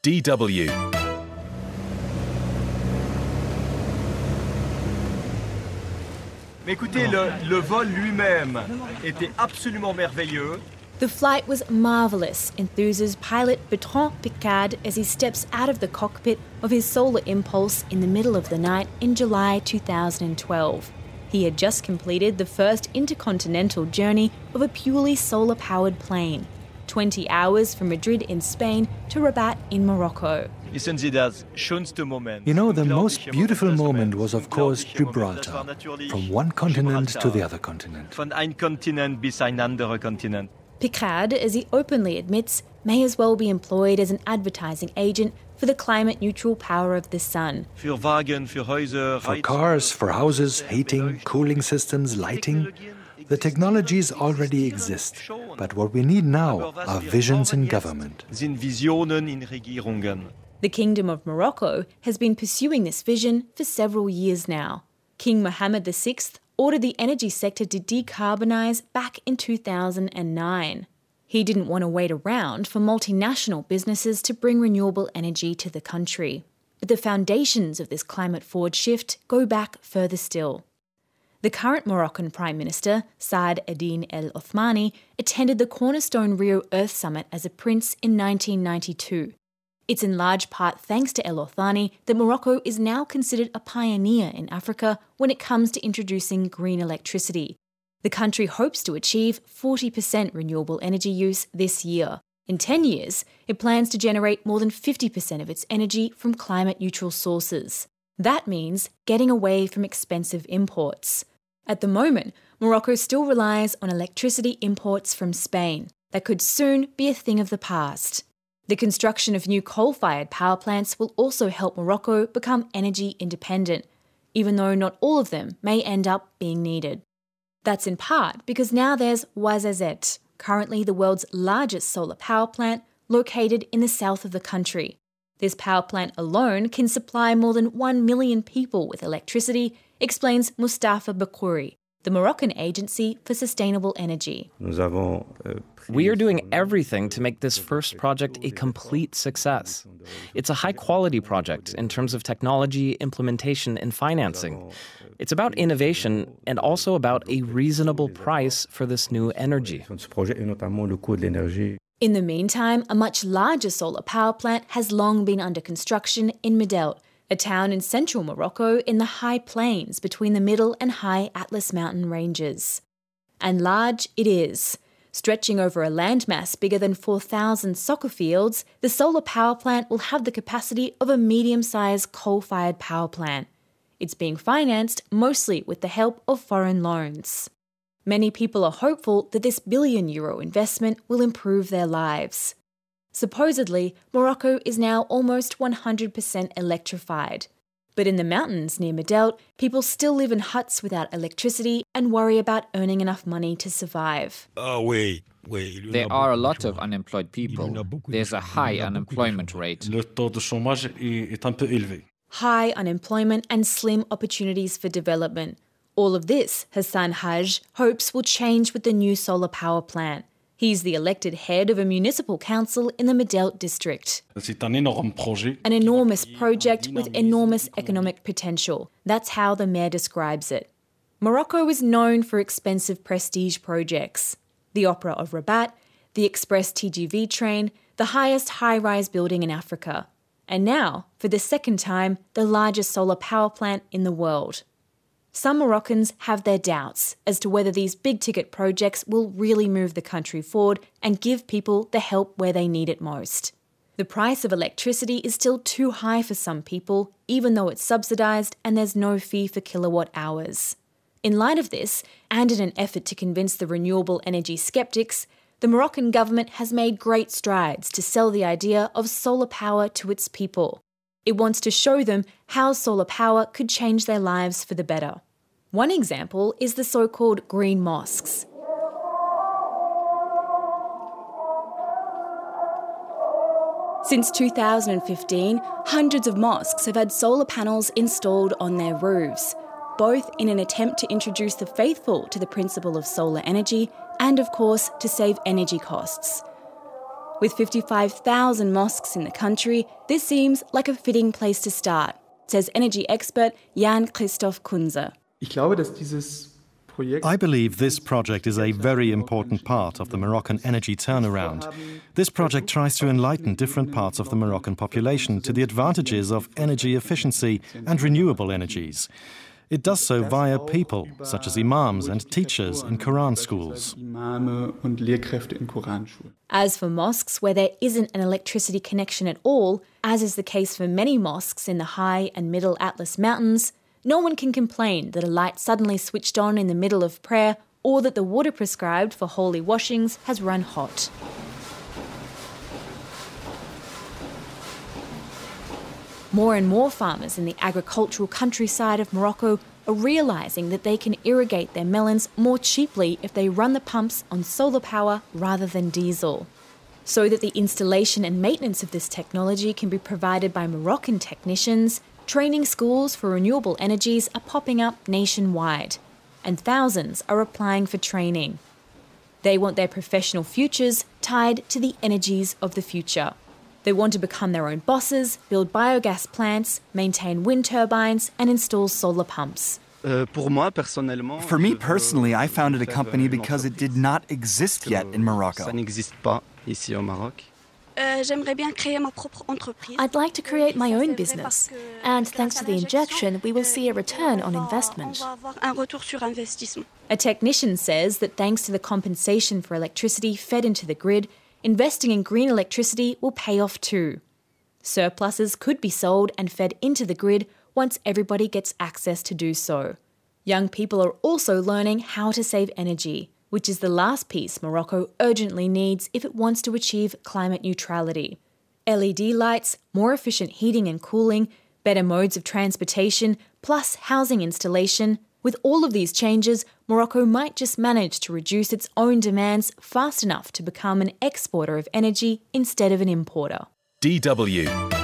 DW. Mais écoutez, le vol lui-même était absolument merveilleux. The flight was marvellous, enthuses pilot Bertrand Piccard as he steps out of the cockpit of his Solar Impulse in the middle of the night in July 2012. He had just completed the first intercontinental journey of a purely solar-powered plane, 20 hours from Madrid in Spain to Rabat in Morocco. You know, the most beautiful moment was, of course, Gibraltar, from one continent to the other continent. Von ein Kontinent bis ein anderer Kontinent. Piccard, as he openly admits, may as well be employed as an advertising agent for the climate-neutral power of the sun. Für Wagen, für Häuser, For cars, for houses, heating, cooling systems, lighting. The technologies already exist, but what we need now are visions in government. Sind Visionen in Regierungen. The Kingdom of Morocco has been pursuing this vision for several years now. King Mohammed VI ordered the energy sector to decarbonise back in 2009. He didn't want to wait around for multinational businesses to bring renewable energy to the country. But the foundations of this climate-forward shift go back further still. The current Moroccan Prime Minister, Saad Eddine El Othmani, attended the Cornerstone Rio Earth Summit as a prince in 1992. It's in large part thanks to El Othmani that Morocco is now considered a pioneer in Africa when it comes to introducing green electricity. The country hopes to achieve 40% renewable energy use this year. In 10 years, it plans to generate more than 50% of its energy from climate-neutral sources. That means getting away from expensive imports. At the moment, Morocco still relies on electricity imports from Spain. That could soon be a thing of the past. The construction of new coal-fired power plants will also help Morocco become energy independent, even though not all of them may end up being needed. That's in part because now there's Ouarzazate, currently the world's largest solar power plant, located in the south of the country. This power plant alone can supply more than 1 million people with electricity, explains Mustafa Bakouri, the Moroccan Agency for Sustainable Energy. We are doing everything to make this first project a complete success. It's a high-quality project in terms of technology, implementation, and financing. It's about innovation and also about a reasonable price for this new energy. In the meantime, a much larger solar power plant has long been under construction in Medelt, a town in central Morocco in the high plains between the Middle and High Atlas mountain ranges. And large it is. Stretching over a landmass bigger than 4,000 soccer fields, the solar power plant will have the capacity of a medium-sized coal-fired power plant. It's being financed mostly with the help of foreign loans. Many people are hopeful that this billion-euro investment will improve their lives. Supposedly, Morocco is now almost 100% electrified. But in the mountains near Medelt, people still live in huts without electricity and worry about earning enough money to survive. There are a lot of unemployed people. There's a high unemployment rate. High unemployment and slim opportunities for development. All of this, Hassan Haj hopes will change with the new solar power plant. He's the elected head of a municipal council in the Medelt district. An enormous project with enormous economic potential. That's how the mayor describes it. Morocco is known for expensive prestige projects. The Opera of Rabat, the Express TGV train, the highest high-rise building in Africa. And now, for the second time, the largest solar power plant in the world. Some Moroccans have their doubts as to whether these big-ticket projects will really move the country forward and give people the help where they need it most. The price of electricity is still too high for some people, even though it's subsidised and there's no fee for kilowatt hours. In light of this, and in an effort to convince the renewable energy skeptics, the Moroccan government has made great strides to sell the idea of solar power to its people. It wants to show them how solar power could change their lives for the better. One example is the so-called green mosques. Since 2015, hundreds of mosques have had solar panels installed on their roofs, both in an attempt to introduce the faithful to the principle of solar energy and, of course, to save energy costs. With 55,000 mosques in the country, this seems like a fitting place to start, says energy expert Jan Christoph Kunze. I believe this project is a very important part of the Moroccan energy turnaround. This project tries to enlighten different parts of the Moroccan population to the advantages of energy efficiency and renewable energies. It does so via people, such as imams and teachers in Quran schools. As for mosques where there isn't an electricity connection at all, as is the case for many mosques in the high and middle Atlas Mountains, no one can complain that a light suddenly switched on in the middle of prayer or that the water prescribed for holy washings has run hot. More and more farmers in the agricultural countryside of Morocco are realising that they can irrigate their melons more cheaply if they run the pumps on solar power rather than diesel. So that the installation and maintenance of this technology can be provided by Moroccan technicians, training schools for renewable energies are popping up nationwide, and thousands are applying for training. They want their professional futures tied to the energies of the future. They want to become their own bosses, build biogas plants, maintain wind turbines, and install solar pumps. For me personally, I founded a company because it did not exist yet in Morocco. I'd like to create my own business, and thanks to the injection, we will see a return on investment. A technician says that thanks to the compensation for electricity fed into the grid, investing in green electricity will pay off too. Surpluses could be sold and fed into the grid once everybody gets access to do so. Young people are also learning how to save energy, which is the last piece Morocco urgently needs if it wants to achieve climate neutrality. LED lights, more efficient heating and cooling, better modes of transportation, plus housing installation. With all of these changes, Morocco might just manage to reduce its own demands fast enough to become an exporter of energy instead of an importer. DW